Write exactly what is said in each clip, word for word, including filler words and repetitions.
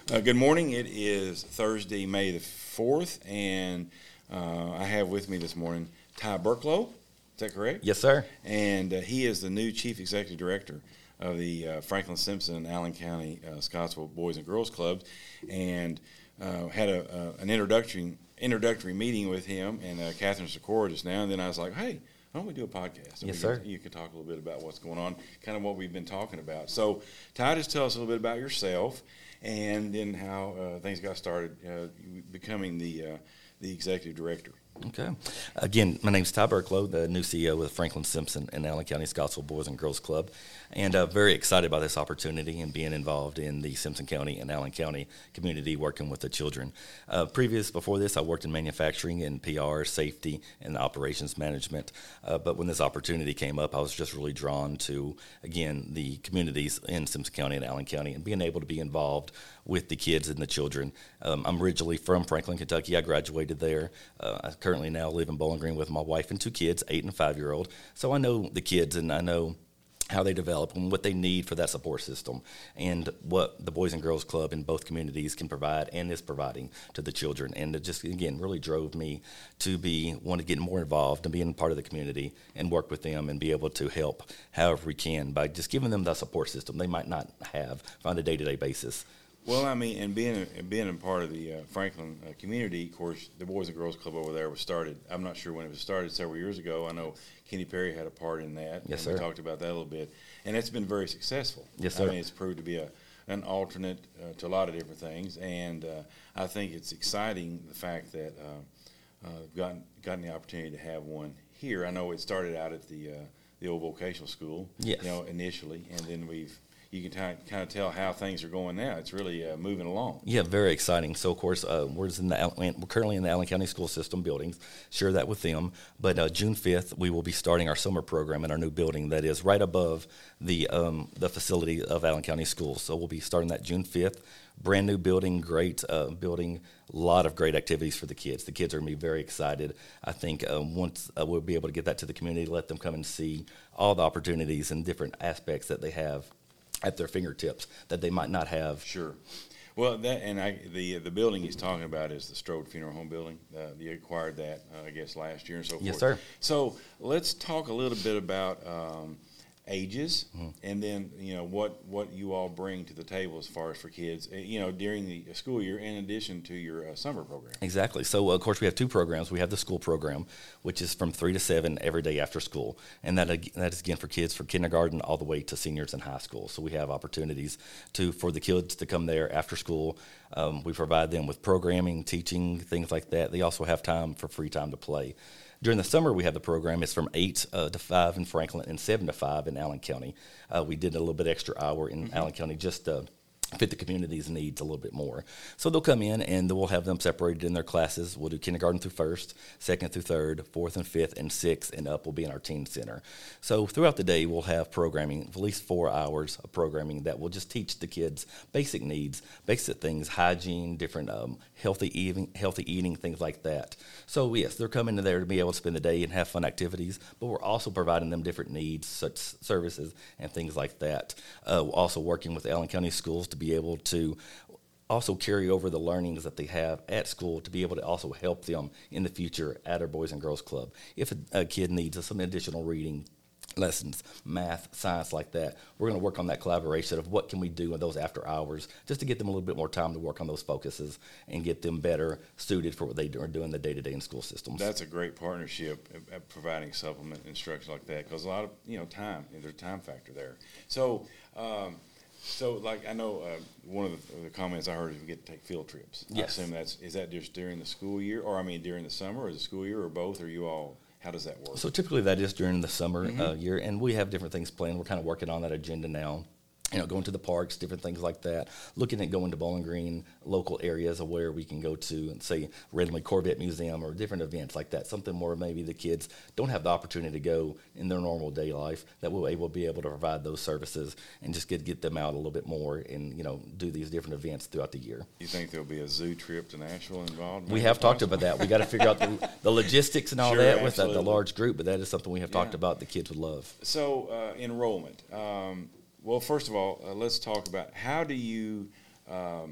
Uh, good morning. It is Thursday, May the fourth, and uh, I have with me this morning Ty Burklow. Is that correct? Yes, sir. And uh, he is the new Chief Executive Director of the uh, Franklin Simpson and Allen County uh, Scottsville Boys and Girls Clubs, and uh, had a, a, an introductory introductory meeting with him and uh, Catherine Sikora just now, and then I was like, hey, why don't we do a podcast? And yes, we sir. Can, you can talk a little bit about what's going on, kind of what we've been talking about. So, Ty, just tell us a little bit about yourself, and then how uh, things got started uh, becoming the uh, the executive director. Okay. Again, my name is Ty Burklow, the new C E O of Franklin Simpson and Allen County Scottsville Boys and Girls Club, and uh, very excited about this opportunity and being involved in the Simpson County and Allen County community working with the children. Uh, previous, before this, I worked in manufacturing and P R, safety, and operations management, uh, but when this opportunity came up, I was just really drawn to, again, the communities in Simpson County and Allen County and being able to be involved with the kids and the children. Um, I'm originally from Franklin, Kentucky. I graduated there. Uh, I currently now live in Bowling Green with my wife and two kids, eight and five-year-old. So I know the kids, and I know how they develop and what they need for that support system, and what the Boys and Girls Club in both communities can provide and is providing to the children. And it just, again, really drove me to be want to get more involved and being part of the community and work with them and be able to help however we can by just giving them the support system they might not have on a day-to-day basis. Well, I mean, and being a, being a part of the uh, Franklin uh, community, of course, the Boys and Girls Club over there was started. I'm not sure when it was started, several years ago. I know Kenny Perry had a part in that. Yes, and sir. We talked about that a little bit, and it's been very successful. Yes, sir. I mean, it's proved to be a an alternate uh, to a lot of different things, and uh, I think it's exciting the fact that uh, uh, we've gotten gotten the opportunity to have one here. I know it started out at the uh, the old vocational school, yes. you know, initially, and then we've. You can kind of tell how things are going now. It's really uh, moving along. Yeah, very exciting. So, of course, uh, we're, in the, we're currently in the Allen County School System buildings. Share that with them. But uh, June fifth, we will be starting our summer program in our new building that is right above the um, the facility of Allen County Schools. So we'll be starting that June fifth. Brand new building, great uh, building, a lot of great activities for the kids. The kids are going to be very excited. I think um, once uh, we'll be able to get that to the community, let them come and see all the opportunities and different aspects that they have at their fingertips that they might not have. Sure. Well, that and I, the the building he's talking about is the Strode Funeral Home building. Uh, you acquired that, uh, I guess, last year and so forth. Yes, sir. So let's talk a little bit about um, ages, mm-hmm. and then you know what, what you all bring to the table as far as for kids, you know, during the school year, in addition to your uh, summer program. Exactly. So, uh, of course, we have two programs. We have the school program, which is from three to seven every day after school, and that that is again for kids from kindergarten all the way to seniors in high school. So we have opportunities to for the kids to come there after school. Um, we provide them with programming, teaching, things like that. They also have time for free time to play. During the summer, we have the program. It's from eight uh, to five in Franklin and seven to five in Allen County. Uh, we did a little bit extra hour in mm-hmm. Allen County just to fit the community's needs a little bit more. So they'll come in, and we'll have them separated in their classes. We'll do kindergarten through first, second through third, fourth and fifth, and sixth, and up will be in our teen center. So throughout the day, we'll have programming, at least four hours of programming that will just teach the kids basic needs, basic things, hygiene, different um, healthy eating, healthy eating, things like that. So yes, they're coming in there to be able to spend the day and have fun activities, but we're also providing them different needs, such services and things like that. Uh, we're also working with Allen County Schools to be able to also carry over the learnings that they have at school to be able to also help them in the future at our Boys and Girls Club. If a, a kid needs some additional reading lessons, math, science like that, we're going to work on that collaboration of what can we do in those after hours just to get them a little bit more time to work on those focuses and get them better suited for what they are doing the day-to-day in school systems. That's a great partnership at, at providing supplement instruction like that, because a lot of, you know, time, there's a time factor there. So, um, So, like, I know uh, one of the, the comments I heard is we get to take field trips. Yes. I assume that's, is that just during the school year, or I mean during the summer, or the school year, or both, or you all, how does that work? So typically that is during the summer mm-hmm. uh, year, and we have different things planned. We're kind of working on that agenda now. You know, going to the parks, different things like that. Looking at going to Bowling Green, local areas of where we can go to, and say Redley Corvette Museum or different events like that. Something more maybe the kids don't have the opportunity to go in their normal day life. That we'll able be able to provide those services and just get get them out a little bit more and you know do these different events throughout the year. You think there'll be a zoo trip to Nashville involved? We have talked about that. We got to figure out the, the logistics and all sure, that with the, the absolutely. large group, but that is something we have Yeah. talked about. The kids would love. So, uh, enrollment. Um, well, first of all, uh, let's talk about how do you um,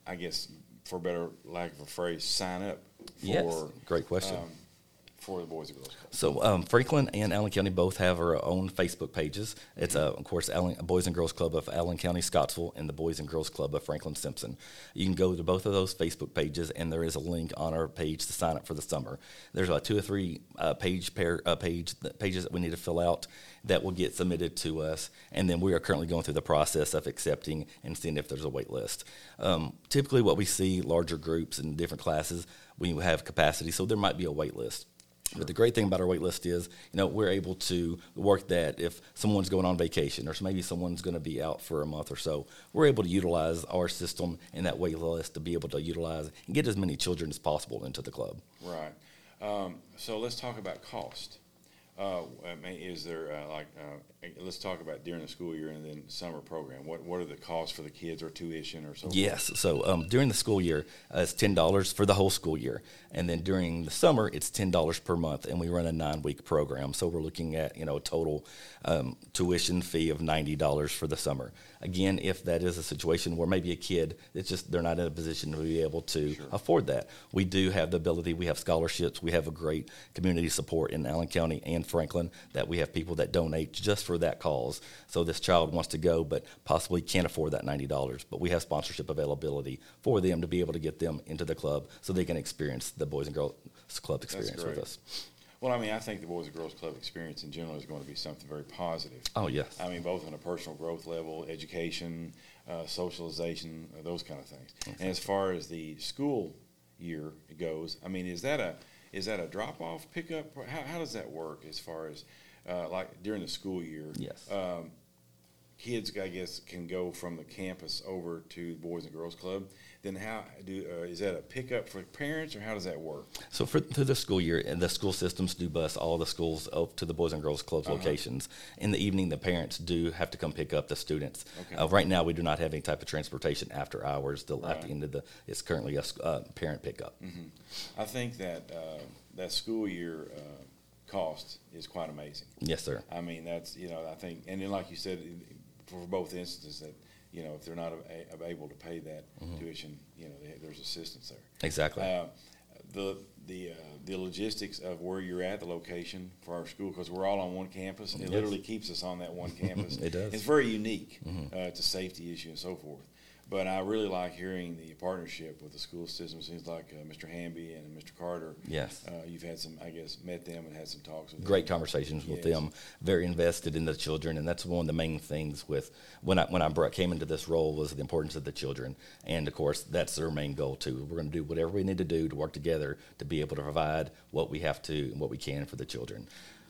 I guess, for better lack of a phrase, sign up for? Yes, great question. Um, for the Boys and Girls Club? So um, Franklin and Allen County both have our own Facebook pages. It's, uh, of course, Allen, Boys and Girls Club of Allen County Scottsville and the Boys and Girls Club of Franklin Simpson. You can go to both of those Facebook pages, and there is a link on our page to sign up for the summer. There's about two or three uh, page pair uh, page pages that we need to fill out that will get submitted to us, and then we are currently going through the process of accepting and seeing if there's a wait list. Um, typically, what we see, larger groups in different classes, we have capacity, so there might be a wait list. But the great thing about our wait list is, you know, we're able to work that if someone's going on vacation or maybe someone's going to be out for a month or so, we're able to utilize our system and that wait list to be able to utilize and get as many children as possible into the club. Right. Um, so let's talk about cost. Uh, I mean, is there uh, like uh, let's talk about during the school year and then summer program. What what are the costs for the kids or tuition or so? Yes. So um, during the school year, uh, it's ten dollars for the whole school year, and then during the summer, it's ten dollars per month, and we run a nine week program. So we're looking at you know a total um, tuition fee of ninety dollars for the summer. Again, if that is a situation where maybe a kid, it's just they're not in a position to be able to sure. afford that, we do have the ability. We have scholarships. We have a great community support in Allen County and Franklin that we have people that donate just for that cause. So this child wants to go, but possibly can't afford that ninety dollars. But we have sponsorship availability for them to be able to get them into the club so they can experience the Boys and Girls Club experience with us. Well, I mean, I think the Boys and Girls Club experience in general is going to be something very positive. Oh, yes. I mean, both on a personal growth level, education, uh, socialization, uh, those kind of things. Okay. And as far as the school year goes, I mean, is that a is that a drop-off pickup? How, how does that work as far as, uh, like, during the school year? Yes. Um, kids, I guess, can go from the campus over to the Boys and Girls Club. Then how do uh, is that a pickup for parents, or how does that work? So for through the school year, and the school systems do bus all the schools up to the Boys and Girls Club uh-huh. locations. In the evening, the parents do have to come pick up the students. Okay. Uh, right now, we do not have any type of transportation after hours. Till right. at the end of the, it's currently a uh, parent pickup. Mm-hmm. I think that uh, that school year uh, cost is quite amazing. Yes, sir. I mean, that's you know, I think, and then like you said, for both instances that. You know, if they're not a, a, able to pay that mm-hmm. tuition, you know, they, there's assistance there. Exactly. Uh, the the uh, the logistics of where you're at, the location for our school, because we're all on one campus, and it yes. literally keeps us on that one campus. It does. It's very unique. Mm-hmm. Uh, it's a safety issue and so forth. But I really like hearing the partnership with the school system. Seems like uh, Mister Hamby and Mister Carter. Yes. Uh, you've had some, I guess, met them and had some talks with Great them. conversations yes. with them. Very invested in the children, and that's one of the main things with when I when I brought, came into this role was the importance of the children. And of course, that's their main goal too. We're going to do whatever we need to do to work together to be able to provide what we have to and what we can for the children.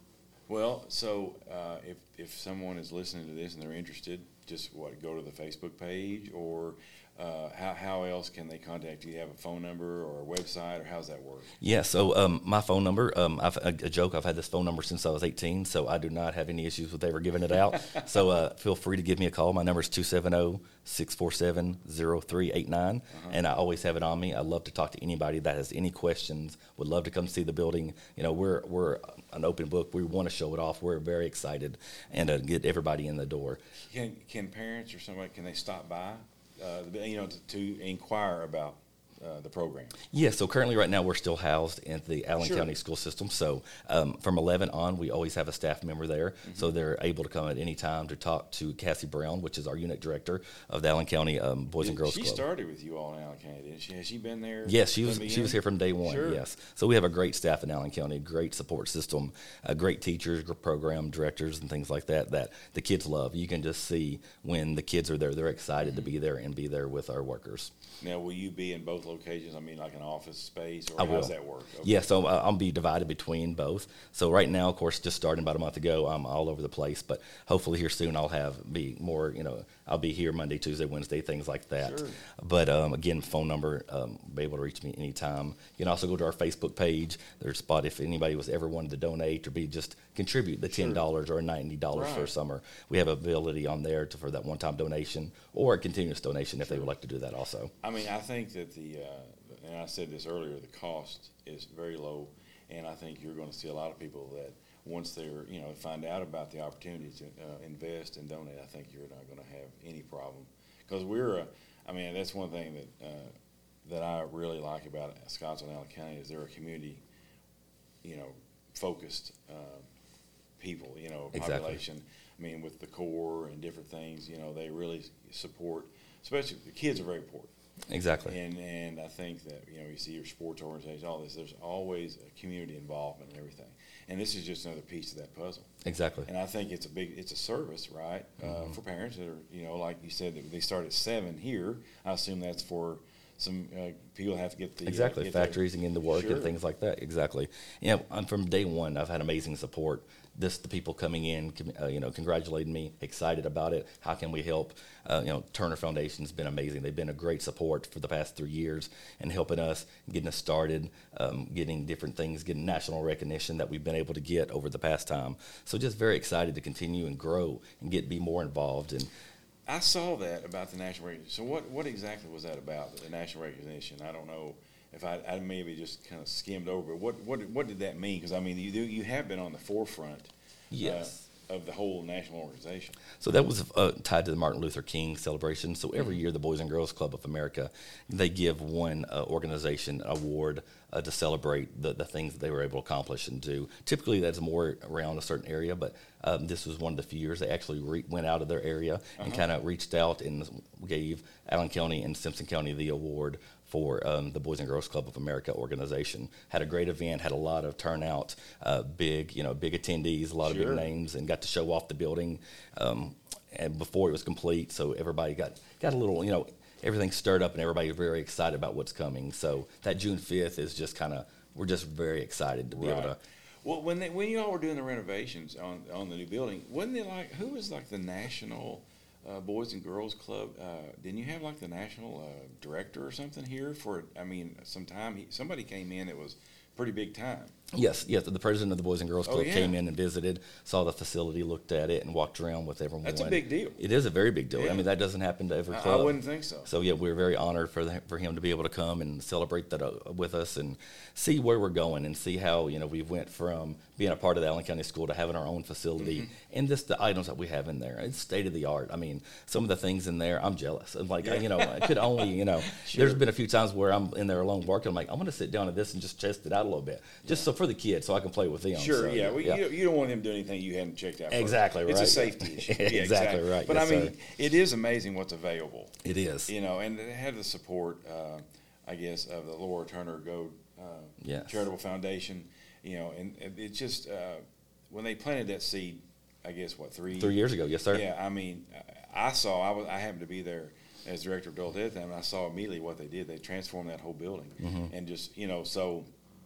Well, so uh, if if someone is listening to this and they're interested, just what go to the Facebook page, or uh, how how else can they contact you? Do you have a phone number or a website, or how's that work? Yeah, so um, my phone number, um, I've, a, a joke, I've had this phone number since I was eighteen, so I do not have any issues with ever giving it out. So uh, feel free to give me a call. My number is two seven zero, six four seven, zero three eight nine, uh-huh. and I always have it on me. I love to talk to anybody that has any questions, would love to come see the building. You know, we're we're an open book. We want to show it off. We're very excited and uh, get everybody in the door. Can can parents or somebody, can they stop by, uh, you know, to, to inquire about Uh, the program? Yeah, so currently right now we're still housed in the Allen sure. County school system. So um, from eleven on, we always have a staff member there. Mm-hmm. So they're able to come at any time to talk to Cassie Brown, which is our unit director of the Allen County um, Boys Did, and Girls she Club. She started with you all in Allen County, didn't she? Has she been there? Yes, she was She was here from day one, sure. yes. So we have a great staff in Allen County, great support system, uh, great teachers, program directors, and things like that that the kids love. You can just see when the kids are there, they're excited mm-hmm. to be there and be there with our workers. Now, will you be in both locations? I mean, like an office space, or I how will. does that work? Okay. Yeah, so uh, I'll be divided between both. So right now, of course, just starting about a month ago, I'm all over the place. But hopefully here soon I'll have be more, you know, I'll be here Monday, Tuesday, Wednesday, things like that. Sure. But um, again, phone number, um, be able to reach me anytime. You can also go to our Facebook page. There's a spot if anybody was ever wanted to donate or be just contribute the ten dollars sure. or ninety dollars right. for a summer. We have ability on there to, for that one-time donation or a continuous donation if sure. they would like to do that also. I mean, I think that the, uh, and I said this earlier, the cost is very low, and I think you're going to see a lot of people that once they're, you know, find out about the opportunity to uh, invest and donate, I think you're not going to have any problem. Because we're, uh, I mean, that's one thing that uh, that I really like about Scottsville and Allen County is they're a community, you know, focused uh, people, you know, Exactly. population. I mean, with the Corps and different things, you know, they really support, especially the kids are very important. Exactly. And and I think that, you know, you see your sports organization, all this, there's always a community involvement and everything. And this is just another piece of that puzzle. Exactly. And I think it's a big, it's a service, right, Mm-hmm. uh, for parents that are, you know, like you said, that they start at seven here. I assume that's for some uh, people that have to get the Exactly, Uh, get their- factories and into work Sure. and things like that. Exactly. Yeah, I'm from day one, I've had amazing support. This, the people coming in, com- uh, you know, congratulating me, excited about it. How can we help? Uh, you know, Turner Foundation's been amazing. They've been a great support for the past three years and helping us, getting us started, um, getting different things, getting national recognition that we've been able to get over the past time. So just very excited to continue and grow and get be more involved. And I saw that about the national recognition. So what, what exactly was that about, the national recognition? I don't know if I, I maybe just kind of skimmed over, but what, what, what did that mean? Because, I mean, you do, you have been on the forefront yes. uh, of the whole national organization. So that was uh, tied to the Martin Luther King celebration. So every year, the Boys and Girls Club of America, they give one uh, organization an award uh, to celebrate the, the things that they were able to accomplish and do. Typically, that's more around a certain area, but um, this was one of the few years they actually re- went out of their area and kind of reached out and gave Allen County and Simpson County the award for um, the Boys and Girls Club of America organization. Had a great event, had a lot of turnout, uh, big, you know, big attendees, a lot Sure. of big names, and got to show off the building um, and before it was complete. So everybody got, got a little, you know, everything stirred up and everybody was very excited about what's coming. So that June fifth is just kind of, we're just very excited to be able to. Well, when they, when you all were doing the renovations on on the new building, wasn't it like, who was like the national uh, Boys and Girls Club? Uh, didn't you have like the national uh, director or something here for? I mean, some time he, somebody came in that was pretty big time. Yes, yes. The president of the Boys and Girls Oh, Club yeah. came in and visited, saw the facility, looked at it, and walked around with everyone. That's a big deal. It is a very big deal. Yeah. I mean, that doesn't happen to every I, I club. wouldn't think so. So yeah, we're very honored for the, for him to be able to come and celebrate that uh, with us and see where we're going and see how, you know, we went from being a part of the Allen County School to having our own facility Mm-hmm. and just the items that we have in there. It's state of the art. I mean, some of the things in there, I'm jealous. I'm like, I, you know, I could only, you know, Sure. there's been a few times where I'm in there alone working. I'm like, I'm going to sit down at this and just test it out a little bit, just so for the kids, so I can play with them. Sure, So, yeah. Well, You, you don't want them doing anything you hadn't checked out first. Exactly, It's a right. safety issue. Yeah, Exactly right. But Yes, I mean, sir. it is amazing what's available. It is. You know, and it had the support, uh, I guess, of the Laura Turner Gold uh, Yes. Charitable Foundation. You know, and it it just uh, when they planted that seed, I guess what three Three years ago, yes, sir. Yeah, I mean, I saw. I was. I happened to be there as director of adult ed, and I saw immediately what they did. They transformed that whole building, Mm-hmm. and just you know, so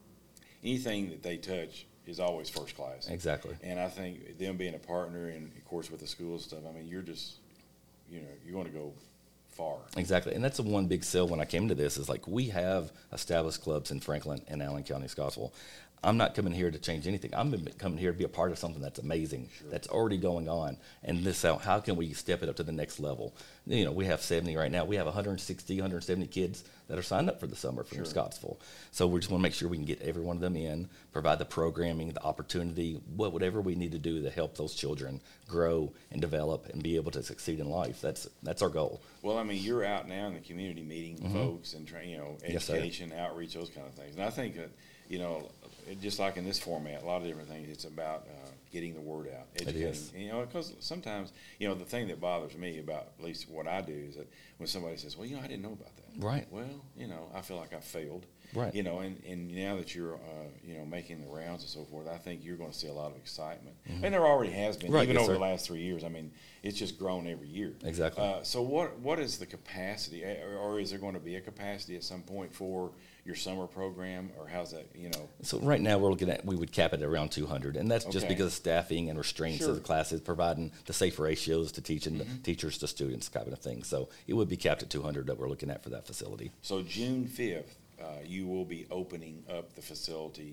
anything that they touch is always first class. Exactly. And I think them being a partner, and of course with the school stuff, I mean, you're just, you know, you're going to go far. Exactly, and that's the one big sell when I came to this is like we have established clubs in Franklin and Allen County, Scottsville. I'm not coming here to change anything. I'm coming here to be a part of something that's amazing, Sure. that's already going on. And this, how, how can we step it up to the next level? You know, we have seventy right now. We have one hundred sixty, one hundred seventy kids that are signed up for the summer from Sure. Scottsville. So we just want to make sure we can get every one of them in, provide the programming, the opportunity, what, whatever we need to do to help those children grow and develop and be able to succeed in life. That's that's our goal. Well, I mean, you're out now in the community meeting folks and, tra- you know, Yes, sir. education, outreach, those kind of things. And I think that, you know, it- just like in this format, a lot of different things, it's about uh, getting the word out, educating. is. You know, because sometimes, you know, the thing that bothers me about at least what I do is that when somebody says, well, you know, I didn't know about that. Right. Well, you know, I feel like I failed. Right. You know, and, and now that you're, uh, you know, making the rounds and so forth, I think you're going to see a lot of excitement. And there already has been, Right, even yes, over sir. the last three years. I mean, it's just grown every year. Exactly. Uh, so what what is the capacity, eh, or, or is there going to be a capacity at some point for your summer program, or how's that, you know? So right now we're looking at, we would cap it at around two hundred, and that's just Okay. because of staffing and restraints Sure. of the classes, providing the safe ratios to teaching the teachers to students, kind of thing. So it would be capped at two hundred that we're looking at for that facility. So June fifth, uh, you will be opening up the facility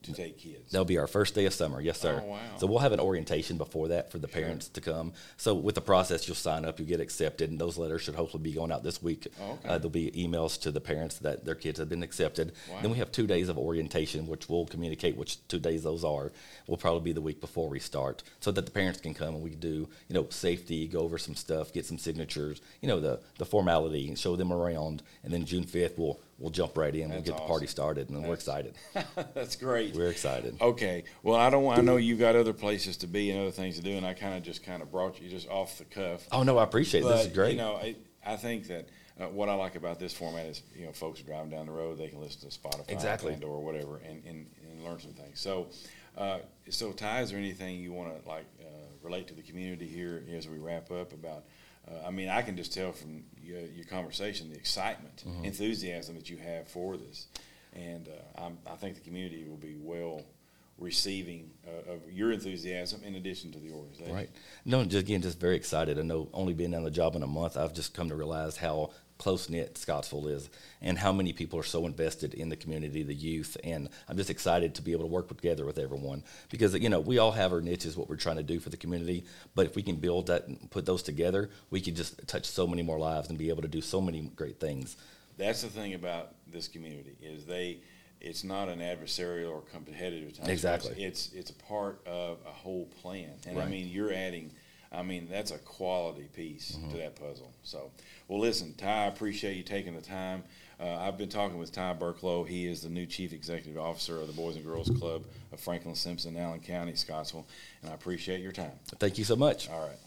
to take kids. That'll be our first day of summer. Yes, sir. Oh, wow. So we'll have an orientation before that for the Sure. parents to come. So with the process, you'll sign up, you get accepted, and those letters should hopefully be going out this week. Oh, okay. Uh, there'll be emails to the parents that their kids have been accepted. Wow. Then we have two days of orientation, which we'll communicate which two days those are. Will probably be the week before we start, so that the parents can come and we can do, you know, safety, go over some stuff, get some signatures, you know, the the formality, and show them around. And then June fifth, we'll we'll jump right in. We'll That's get the party awesome. started, and we're excited. That's great. We're excited. Okay. Well, I don't. want- I know you've got other places to be and other things to do, and I kind of just kind of brought you just off the cuff. Oh no, I appreciate it. But, This is great. You know, I, I think that uh, what I like about this format is, you know, folks are driving down the road, they can listen to Spotify, Exactly. or whatever, and, and, and learn some things. So, uh, so Ty, is there anything you want to like uh, relate to the community here as we wrap up about? Uh, I mean, I can just tell from your, your conversation the excitement, Mm-hmm. enthusiasm that you have for this, and uh, I'm, I think the community will be well receiving uh, of your enthusiasm in addition to the organization. Right. No, just, again, just very excited. I know only being on the job in a month, I've just come to realize how close-knit Scottsville is and how many people are so invested in the community, the youth, and I'm just excited to be able to work together with everyone because, you know, we all have our niches, what we're trying to do for the community, but if we can build that and put those together, we can just touch so many more lives and be able to do so many great things. That's the thing about this community is they, it's not an adversarial or competitive type. Exactly. It's, it's it's a part of a whole plan, and I Right. mean you're adding. I mean that's a quality piece Mm-hmm. to that puzzle. So, well, listen, Ty, I appreciate you taking the time. Uh, I've been talking with Ty Burklow. He is the new Chief Executive Officer of the Boys and Girls Club of Franklin Simpson, Allen County, Scottsville, and I appreciate your time. Thank you so much. All right.